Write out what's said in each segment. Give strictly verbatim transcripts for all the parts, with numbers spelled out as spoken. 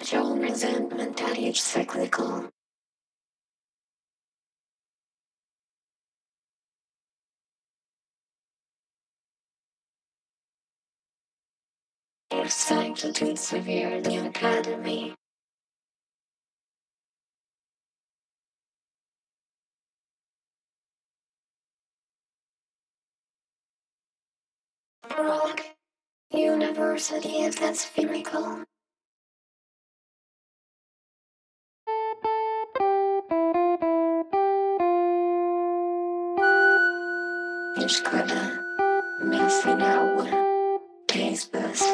Show resentment at each cyclical. Exactitude severely academy. Rock. University is that spherical. Escola. Messing out. Taste bus.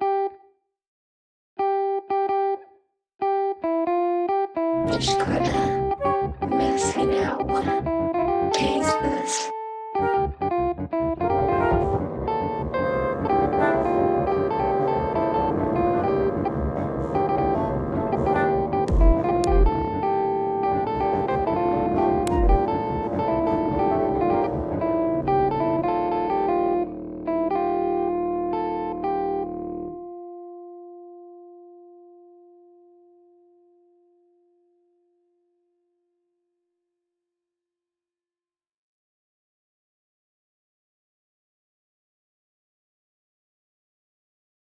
Escola.